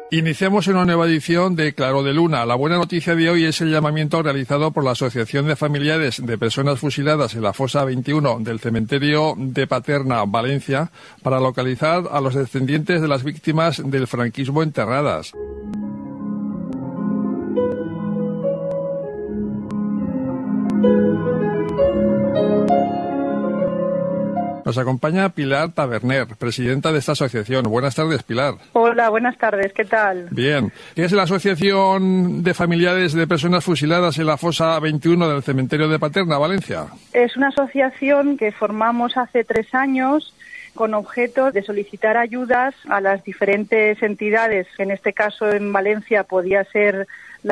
Iniciamos una nueva edición de Claro de Luna. La buena noticia de hoy es el llamamiento realizado por la Asociación de Familiares de Personas Fusiladas en la Fosa 21 del Cementerio de Paterna, Valencia, para localizar a los descendientes de las víctimas del franquismo enterradas. Nos acompaña Pilar Taberner, presidenta de esta asociación. Buenas tardes, Pilar. Hola, buenas tardes. ¿Qué tal? Bien. ¿Qué es la Asociación de Familiares de Personas Fusiladas en la Fosa 21 del Cementerio de Paterna, Valencia? Es una asociación que formamos hace 3 años con objeto de solicitar ayudas a las diferentes entidades. En este caso, en Valencia, podía ser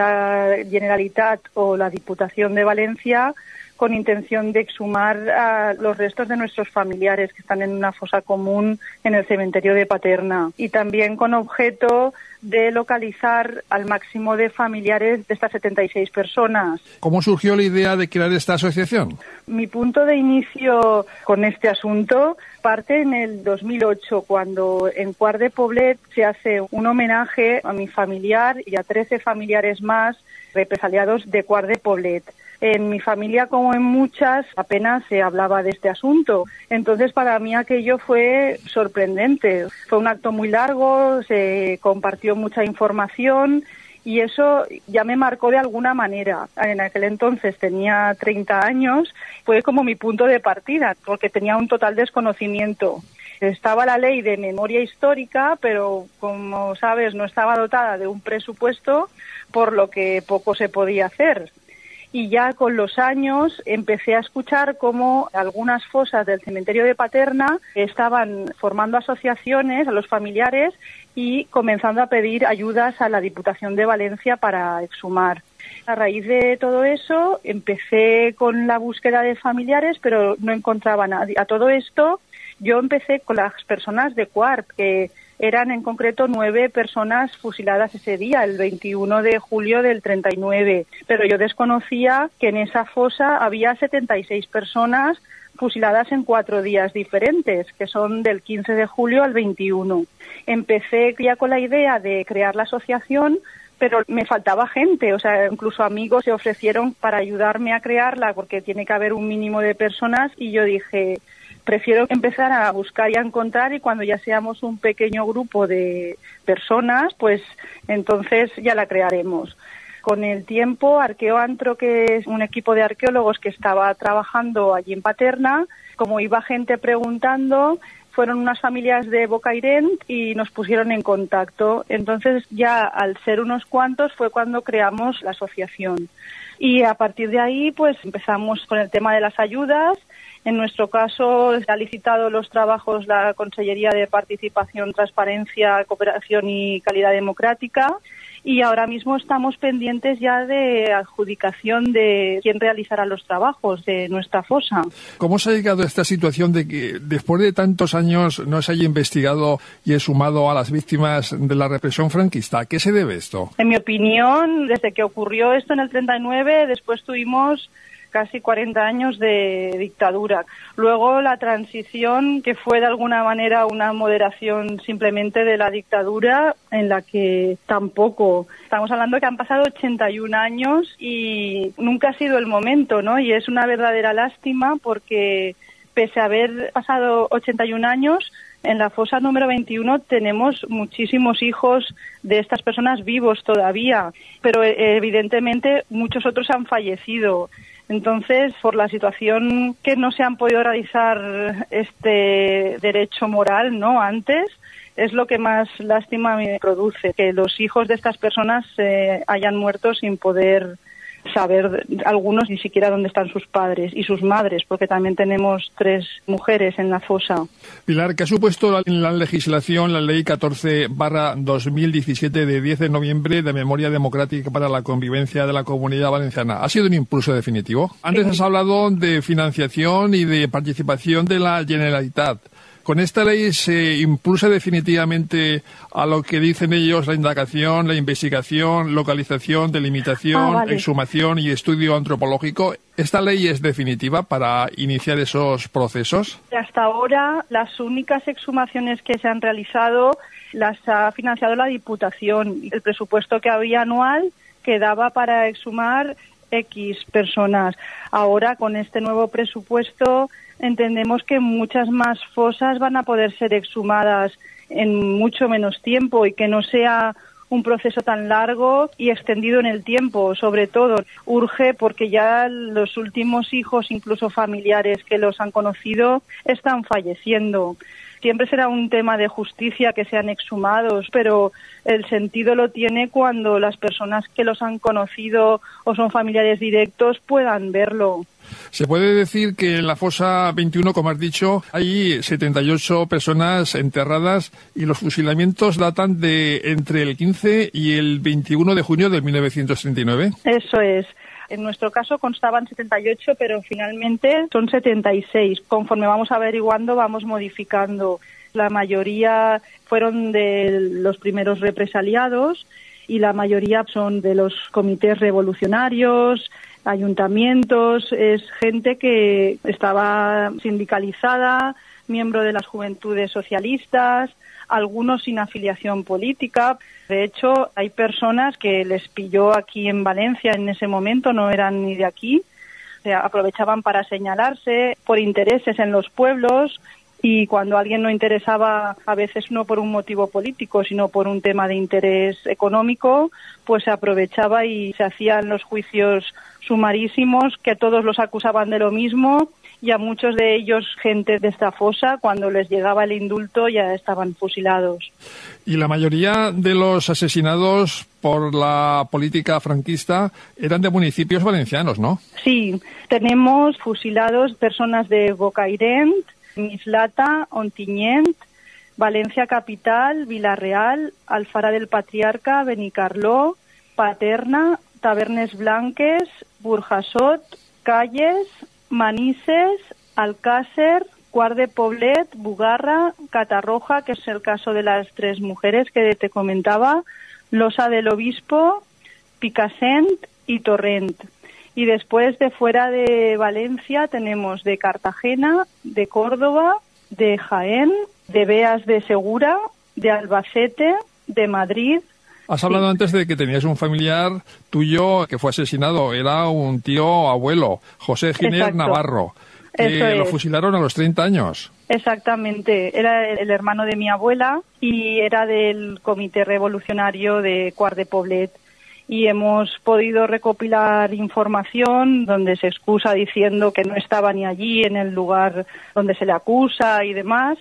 la Generalitat o la Diputación de Valencia, con intención de exhumar a los restos de nuestros familiares que están en una fosa común en el cementerio de Paterna, y también con objeto de localizar al máximo de familiares de estas 76 personas. ¿Cómo surgió la idea de crear esta asociación? Mi punto de inicio con este asunto parte en el 2008, cuando en Quart de Poblet se hace un homenaje a mi familiar y a 13 familiares más represaliados de Quart de Poblet. En mi familia, como en muchas, apenas se hablaba de este asunto. Entonces, para mí aquello fue sorprendente. Fue un acto muy largo, se compartió mucha información y eso ya me marcó de alguna manera. En aquel entonces tenía 30 años, fue como mi punto de partida, porque tenía un total desconocimiento. Estaba la ley de memoria histórica, pero como sabes no estaba dotada de un presupuesto, por lo que poco se podía hacer. Y ya con los años empecé a escuchar cómo algunas fosas del cementerio de Paterna estaban formando asociaciones a los familiares y comenzando a pedir ayudas a la Diputación de Valencia para exhumar. A raíz de todo eso empecé con la búsqueda de familiares, pero no encontraba a nadie. A todo esto yo empecé con las personas de Quart, que eran en concreto 9 personas fusiladas ese día, el 21 de julio del 39. Pero yo desconocía que en esa fosa había 76 personas fusiladas en 4 días diferentes, que son del 15 de julio al 21. Empecé ya con la idea de crear la asociación, pero me faltaba gente, o sea, incluso amigos se ofrecieron para ayudarme a crearla, porque tiene que haber un mínimo de personas, y yo dije, prefiero empezar a buscar y a encontrar, y cuando ya seamos un pequeño grupo de personas, pues entonces ya la crearemos. Con el tiempo, Arqueoantro, que es un equipo de arqueólogos que estaba trabajando allí en Paterna, como iba gente preguntando, fueron unas familias de Bocairent y nos pusieron en contacto. Entonces ya al ser unos cuantos fue cuando creamos la asociación. Y a partir de ahí pues empezamos con el tema de las ayudas. En nuestro caso ha licitado los trabajos la Consellería de Participación, Transparencia, Cooperación y Calidad Democrática, y ahora mismo estamos pendientes ya de adjudicación de quién realizará los trabajos de nuestra fosa. ¿Cómo se ha llegado a esta situación de que después de tantos años no se haya investigado y exhumado a las víctimas de la represión franquista? ¿A qué se debe esto? En mi opinión, desde que ocurrió esto en el 39, después tuvimos casi 40 años de dictadura. Luego la transición, que fue de alguna manera una moderación simplemente de la dictadura, en la que tampoco. Estamos hablando que han pasado 81 años y nunca ha sido el momento, ¿no? Y es una verdadera lástima porque, pese a haber pasado 81 años, en la fosa número 21 tenemos muchísimos hijos de estas personas vivos todavía, pero evidentemente muchos otros han fallecido. Entonces, por la situación que no se han podido realizar este derecho moral, ¿no?, antes, es lo que más lástima me produce, que los hijos de estas personas hayan muerto sin poder saber, algunos ni siquiera dónde están sus padres y sus madres, porque también tenemos 3 mujeres en la fosa. Pilar, ¿qué ha supuesto en la legislación la Ley 14/2017 de 10 de noviembre de Memoria Democrática para la Convivencia de la Comunidad Valenciana? ¿Ha sido un impulso definitivo? Antes has hablado de financiación y de participación de la Generalitat. ¿Con esta ley se impulsa definitivamente a lo que dicen ellos la indagación, la investigación, localización, delimitación, exhumación y estudio antropológico? ¿Esta ley es definitiva para iniciar esos procesos? Hasta ahora, las únicas exhumaciones que se han realizado las ha financiado la Diputación. El presupuesto que había anual quedaba para exhumar X personas. Ahora, con este nuevo presupuesto, entendemos que muchas más fosas van a poder ser exhumadas en mucho menos tiempo y que no sea un proceso tan largo y extendido en el tiempo. Sobre todo, urge porque ya los últimos hijos, incluso familiares que los han conocido, están falleciendo. Siempre será un tema de justicia que sean exhumados, pero el sentido lo tiene cuando las personas que los han conocido o son familiares directos puedan verlo. Se puede decir que en la fosa 21, como has dicho, hay 78 personas enterradas y los fusilamientos datan de entre el 15 y el 21 de junio de 1939. Eso es. En nuestro caso constaban 78, pero finalmente son 76. Conforme vamos averiguando, vamos modificando. La mayoría fueron de los primeros represaliados y la mayoría son de los comités revolucionarios, ayuntamientos. Es gente que estaba sindicalizada, miembro de las juventudes socialistas, algunos sin afiliación política. De hecho, hay personas que les pilló aquí en Valencia en ese momento, no eran ni de aquí, aprovechaban para señalarse por intereses en los pueblos y cuando alguien no interesaba, a veces no por un motivo político, sino por un tema de interés económico, pues se aprovechaba y se hacían los juicios sumarísimos, que todos los acusaban de lo mismo y a muchos de ellos, gente de esta fosa, cuando les llegaba el indulto ya estaban fusilados. Y la mayoría de los asesinados por la política franquista eran de municipios valencianos, ¿no? Sí, tenemos fusilados personas de Bocairent, Mislata, Ontinyent, Valencia Capital, Vila-real, Alfara del Patriarca, Benicarló, Paterna, Tavernes Blanques, Burjasot, Calles, Manises, Alcácer, Quart de Poblet, Bugarra, Catarroja, que es el caso de las 3 mujeres que te comentaba, Losa del Obispo, Picassent y Torrent. Y después de fuera de Valencia tenemos de Cartagena, de Córdoba, de Jaén, de Beas de Segura, de Albacete, de Madrid. Has hablado antes de que tenías un familiar tuyo que fue asesinado. Era un tío abuelo, José Giner Navarro, que lo fusilaron a los 30 años. Exactamente. Era el hermano de mi abuela y era del Comité Revolucionario de Quart de Poblet. Y hemos podido recopilar información donde se excusa diciendo que no estaba ni allí en el lugar donde se le acusa y demás,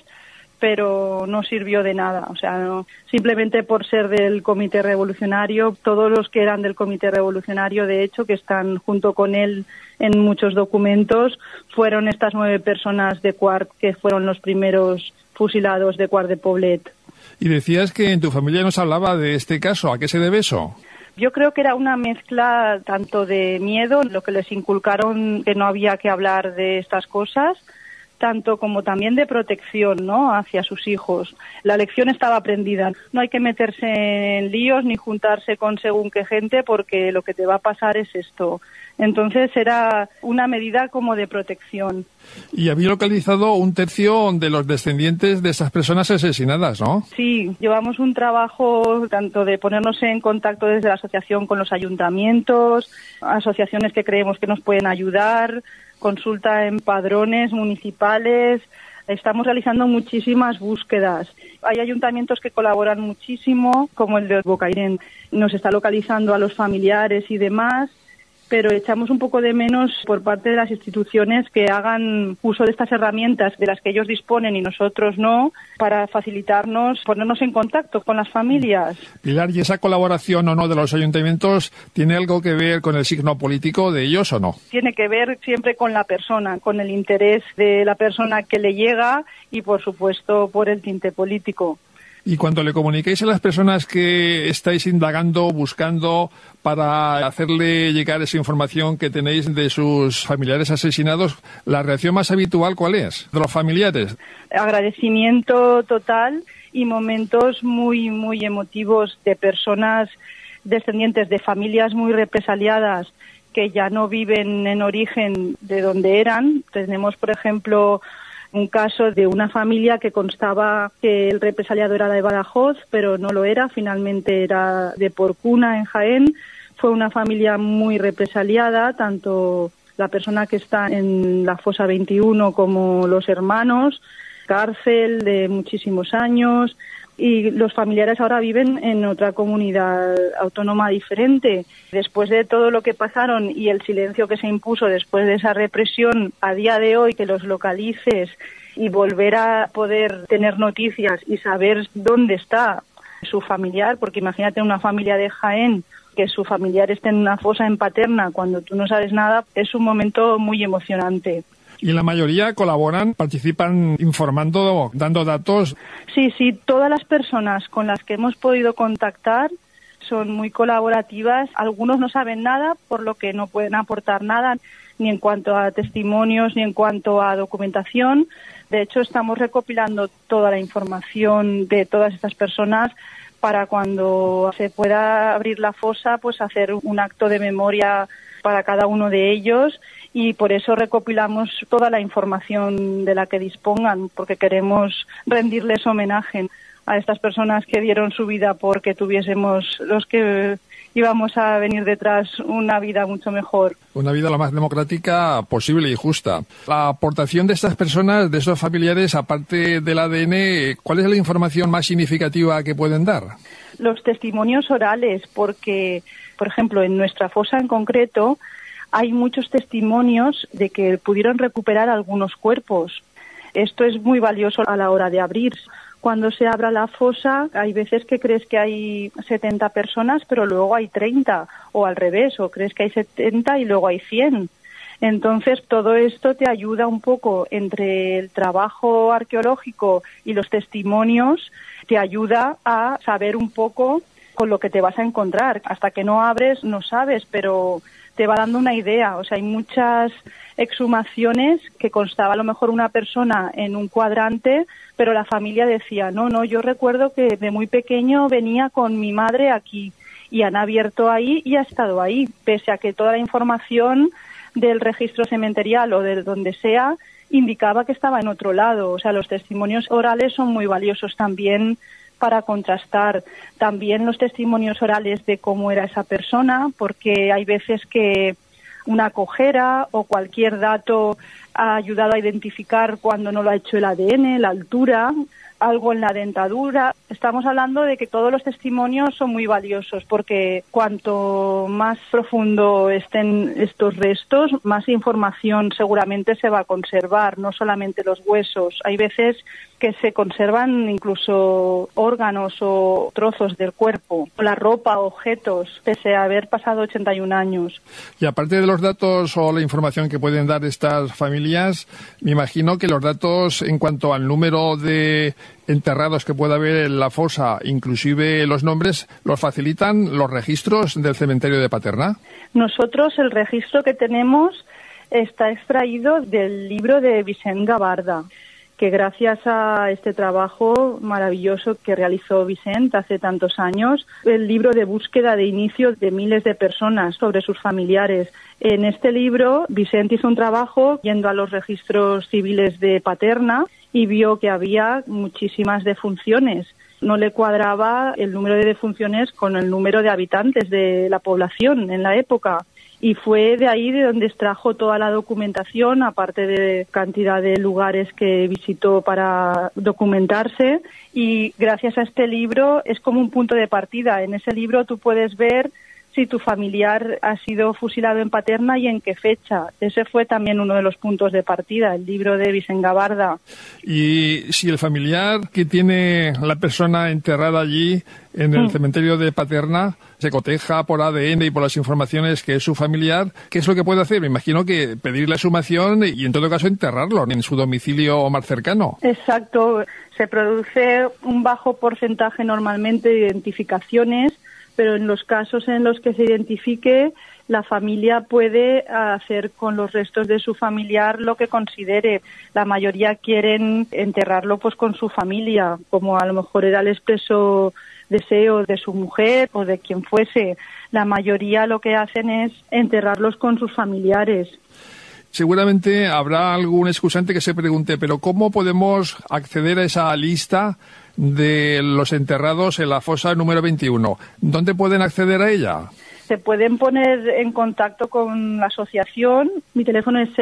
pero no sirvió de nada. O sea, no, simplemente por ser del Comité Revolucionario, todos los que eran del Comité Revolucionario, de hecho, que están junto con él en muchos documentos, fueron estas 9 personas de Quart que fueron los primeros fusilados de Quart de Poblet. Y decías que en tu familia no se hablaba de este caso. ¿A qué se debe eso? Yo creo que era una mezcla tanto de miedo, lo que les inculcaron que no había que hablar de estas cosas, tanto como también de protección, ¿no?, hacia sus hijos. La lección estaba aprendida. No hay que meterse en líos ni juntarse con según qué gente porque lo que te va a pasar es esto. Entonces era una medida como de protección. Y había localizado 1/3 de los descendientes de esas personas asesinadas, ¿no? Sí, llevamos un trabajo tanto de ponernos en contacto desde la asociación con los ayuntamientos, asociaciones que creemos que nos pueden ayudar, consulta en padrones municipales. Estamos realizando muchísimas búsquedas. Hay ayuntamientos que colaboran muchísimo, como el de Bocairent. Nos está localizando a los familiares y demás, pero echamos un poco de menos por parte de las instituciones que hagan uso de estas herramientas de las que ellos disponen y nosotros no, para facilitarnos, ponernos en contacto con las familias. Pilar, ¿y esa colaboración o no de los ayuntamientos tiene algo que ver con el signo político de ellos o no? Tiene que ver siempre con la persona, con el interés de la persona que le llega y, por supuesto, por el tinte político. Y cuando le comuniquéis a las personas que estáis indagando, buscando, para hacerle llegar esa información que tenéis de sus familiares asesinados, ¿la reacción más habitual cuál es de los familiares? Agradecimiento total y momentos muy, muy emotivos de personas descendientes de familias muy represaliadas que ya no viven en origen de donde eran. Tenemos, por ejemplo, un caso de una familia que constaba que el represaliado era de Badajoz, pero no lo era, finalmente era de Porcuna, en Jaén. Fue una familia muy represaliada, tanto la persona que está en la fosa 21 como los hermanos, cárcel de muchísimos años, y los familiares ahora viven en otra comunidad autónoma diferente. Después de todo lo que pasaron y el silencio que se impuso después de esa represión, a día de hoy que los localices y volver a poder tener noticias y saber dónde está su familiar, porque imagínate una familia de Jaén que su familiar esté en una fosa en Paterna cuando tú no sabes nada, es un momento muy emocionante. ¿Y la mayoría colaboran, participan informando, dando datos? Sí, todas las personas con las que hemos podido contactar son muy colaborativas. Algunos no saben nada, por lo que no pueden aportar nada, ni en cuanto a testimonios, ni en cuanto a documentación. De hecho, estamos recopilando toda la información de todas estas personas para cuando se pueda abrir la fosa, pues hacer un acto de memoria para cada uno de ellos, y por eso recopilamos toda la información de la que dispongan, porque queremos rendirles homenaje a estas personas que dieron su vida porque tuviésemos los que íbamos a venir detrás una vida mucho mejor. Una vida lo más democrática posible y justa. La aportación de estas personas, de esos familiares, aparte del ADN, ¿cuál es la información más significativa que pueden dar? Los testimonios orales, porque, por ejemplo, en nuestra fosa en concreto, hay muchos testimonios de que pudieron recuperar algunos cuerpos. Esto es muy valioso a la hora de abrir. Cuando se abra la fosa, hay veces que crees que hay 70 personas, pero luego hay 30, o al revés, o crees que hay 70 y luego hay 100. Entonces, todo esto te ayuda un poco entre el trabajo arqueológico y los testimonios, te ayuda a saber un poco con lo que te vas a encontrar. Hasta que no abres, no sabes, pero te va dando una idea. O sea, hay muchas exhumaciones que constaba a lo mejor una persona en un cuadrante, pero la familia decía, no, yo recuerdo que de muy pequeño venía con mi madre aquí, y han abierto ahí y ha estado ahí, pese a que toda la información del registro cementerial o de donde sea indicaba que estaba en otro lado. O sea, los testimonios orales son muy valiosos también para contrastar. También los testimonios orales de cómo era esa persona, porque hay veces que una cojera o cualquier dato ha ayudado a identificar cuando no lo ha hecho el ADN, la altura, algo en la dentadura. Estamos hablando de que todos los testimonios son muy valiosos, porque cuanto más profundo estén estos restos, más información seguramente se va a conservar, no solamente los huesos. Hay veces que se conservan incluso órganos o trozos del cuerpo, o la ropa, objetos, pese a haber pasado 81 años. Y aparte de los datos o la información que pueden dar estas familias, me imagino que los datos en cuanto al número de enterrados que pueda haber en la fosa, inclusive los nombres, los facilitan los registros del cementerio de Paterna. Nosotros el registro que tenemos está extraído del libro de Vicent Gabarda, que gracias a este trabajo maravilloso que realizó Vicent hace tantos años, el libro de búsqueda de inicio de miles de personas sobre sus familiares. En este libro, Vicent hizo un trabajo yendo a los registros civiles de Paterna y vio que había muchísimas defunciones. No le cuadraba el número de defunciones con el número de habitantes de la población en la época. Y fue de ahí de donde extrajo toda la documentación, aparte de cantidad de lugares que visitó para documentarse. Y gracias a este libro es como un punto de partida. En ese libro tú puedes ver si tu familiar ha sido fusilado en Paterna y en qué fecha. Ese fue también uno de los puntos de partida, el libro de Vicent Gabarda. Y si el familiar que tiene la persona enterrada allí en el cementerio de Paterna se coteja por ADN y por las informaciones que es su familiar, ¿qué es lo que puede hacer? Me imagino que pedir la exhumación y en todo caso enterrarlo en su domicilio más cercano. Exacto. Se produce un bajo porcentaje normalmente de identificaciones, pero en los casos en los que se identifique, la familia puede hacer con los restos de su familiar lo que considere. La mayoría quieren enterrarlo pues con su familia, como a lo mejor era el expreso deseo de su mujer o de quien fuese. La mayoría lo que hacen es enterrarlos con sus familiares. Seguramente habrá algún excusante que se pregunte, pero ¿cómo podemos acceder a esa lista de los enterrados en la fosa número 21? ¿Dónde pueden acceder a ella? Se pueden poner en contacto con la asociación. Mi teléfono es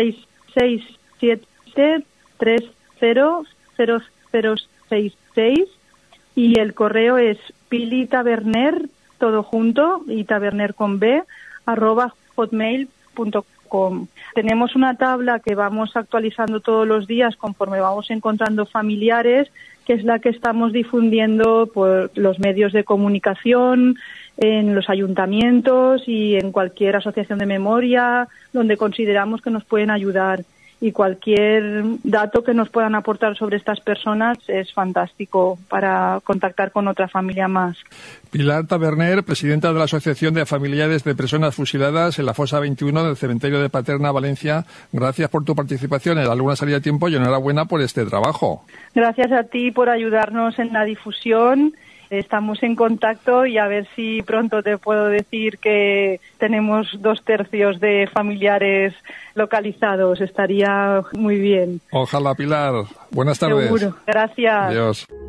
667-300066 y el correo es pilitaberner, todo junto, y taberner con b, @hotmail.com. Tenemos una tabla que vamos actualizando todos los días conforme vamos encontrando familiares, que es la que estamos difundiendo por los medios de comunicación, en los ayuntamientos y en cualquier asociación de memoria donde consideramos que nos pueden ayudar. Y cualquier dato que nos puedan aportar sobre estas personas es fantástico para contactar con otra familia más. Pilar Taberner, presidenta de la Asociación de Familiares de Personas Fusiladas en la Fosa 21 del Cementerio de Paterna, Valencia. Gracias por tu participación en Alguna Salida a Tiempo y enhorabuena por este trabajo. Gracias a ti por ayudarnos en la difusión. Estamos en contacto y a ver si pronto te puedo decir que tenemos 2/3 de familiares localizados. Estaría muy bien. Ojalá, Pilar. Buenas tardes. Seguro. Gracias. Adiós.